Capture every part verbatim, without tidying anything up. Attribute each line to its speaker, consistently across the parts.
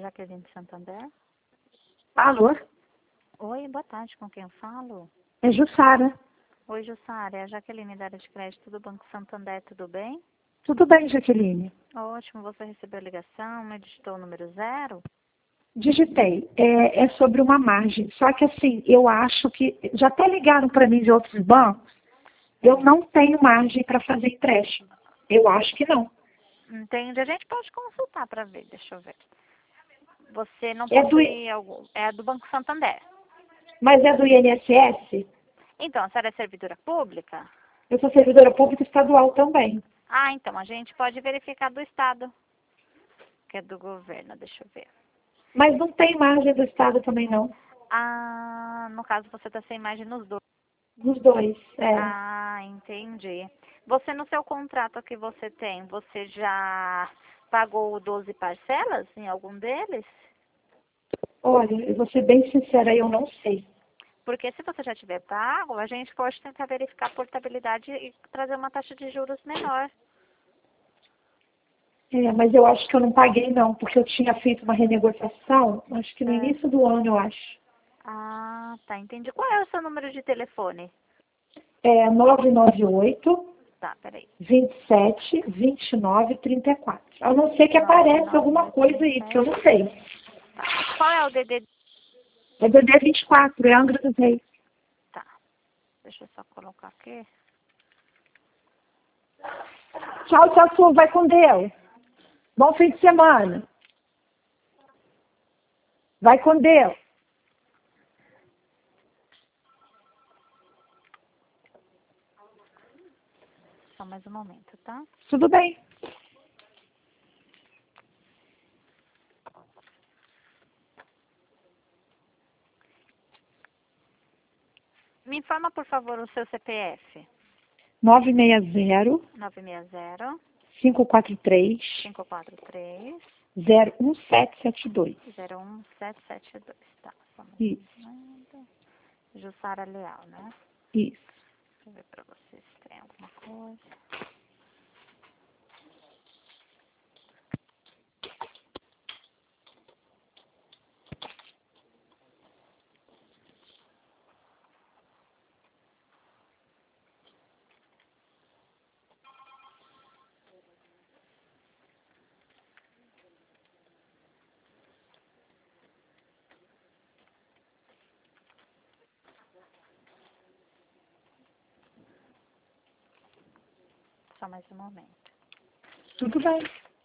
Speaker 1: Jaqueline de Santander.
Speaker 2: Alô?
Speaker 1: Oi, boa tarde, com quem eu falo?
Speaker 2: É Jussara.
Speaker 1: Oi, Jussara, é a Jaqueline da área de crédito do Banco Santander, tudo bem?
Speaker 2: Tudo bem, Jaqueline?
Speaker 1: Ótimo, você recebeu a ligação, me digitou o número zero?
Speaker 2: Digitei. É, é sobre uma margem. Só que assim, eu acho que já até ligaram para mim de outros bancos. Eu não tenho margem para fazer empréstimo. Eu acho que não.
Speaker 1: Entende? A gente pode consultar para ver, deixa eu ver. Você não
Speaker 2: É do,
Speaker 1: possui algum... É do Banco Santander.
Speaker 2: mas é do I N S S?
Speaker 1: Então, a senhora é servidora pública?
Speaker 2: Eu sou servidora pública estadual também.
Speaker 1: Ah, então, a gente pode verificar do Estado, que é do governo, deixa eu ver.
Speaker 2: Mas não tem margem do Estado também, não.
Speaker 1: Ah, no caso você está sem margem nos dois.
Speaker 2: Nos dois, é.
Speaker 1: Ah, entendi. Você, no seu contrato que você tem, você já pagou doze parcelas em algum deles?
Speaker 2: Olha, eu vou ser bem sincera, eu não sei.
Speaker 1: Porque se você já tiver pago, a gente pode tentar verificar a portabilidade e trazer uma taxa de juros menor.
Speaker 2: É, mas eu acho que eu não paguei, não, porque eu tinha feito uma renegociação, acho que no
Speaker 1: É.
Speaker 2: início do ano, eu acho.
Speaker 1: Ah, tá, entendi. Qual é o seu número de telefone?
Speaker 2: É nove nove oito,
Speaker 1: Tá, peraí.
Speaker 2: vinte e sete, vinte e nove, trinta e quatro. A não ser que
Speaker 1: nove
Speaker 2: apareça
Speaker 1: nove
Speaker 2: alguma
Speaker 1: oito
Speaker 2: coisa
Speaker 1: vinte e
Speaker 2: aí, porque eu
Speaker 1: sete.
Speaker 2: não sei.
Speaker 1: Tá. Qual é o D D?
Speaker 2: É D D vinte e quatro, é Angra dos Reis.
Speaker 1: Tá, deixa eu só colocar aqui.
Speaker 2: Tchau, tchau, Su, vai com Deus. Bom fim de semana. Vai com Deus.
Speaker 1: Só mais um momento, tá?
Speaker 2: Tudo bem.
Speaker 1: Me informa, por favor, o seu C P F.
Speaker 2: nove seis zero,
Speaker 1: nove seis zero,
Speaker 2: cinco quatro três,
Speaker 1: cinco quatro três,
Speaker 2: zero um sete sete dois.
Speaker 1: zero um sete sete dois. Tá, só mais
Speaker 2: Isso,
Speaker 1: um momento. Jussara Leal, né?
Speaker 2: isso.
Speaker 1: Deixa eu ver pra vocês se tem alguma coisa. Só mais um momento.
Speaker 2: Tudo bem.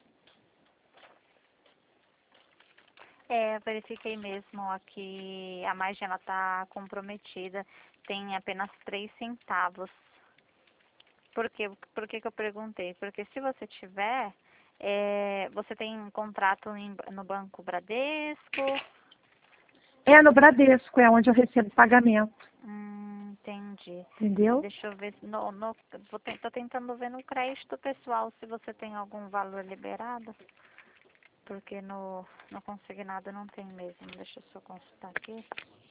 Speaker 1: É, eu verifiquei mesmo aqui, a margem ela tá comprometida, tem apenas três centavos. Por quê? Por que que eu perguntei? Porque se você tiver, é, você tem um contrato em- no Banco Bradesco.
Speaker 2: É no Bradesco, é onde eu recebo pagamento.
Speaker 1: Hum, entendi.
Speaker 2: Entendeu?
Speaker 1: Deixa eu ver, no, no, vou te, tô tentando ver no crédito pessoal se você tem algum valor liberado. Porque no, no consignado não tem mesmo. Deixa eu só consultar aqui.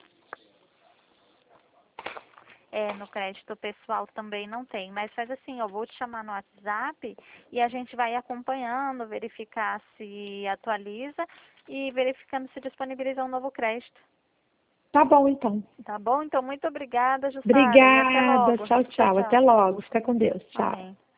Speaker 1: É, no crédito pessoal também não tem. Mas faz assim, eu vou te chamar no WhatsApp e a gente vai acompanhando, verificar se atualiza e verificando se disponibiliza um novo crédito.
Speaker 2: Tá bom, então.
Speaker 1: Tá bom? Então, muito obrigada, Jussara, e até
Speaker 2: Obrigada.
Speaker 1: logo.
Speaker 2: Tchau,
Speaker 1: Tchau,
Speaker 2: tchau.
Speaker 1: tchau.
Speaker 2: Até logo. Fica com Deus. Tchau.
Speaker 1: Amém.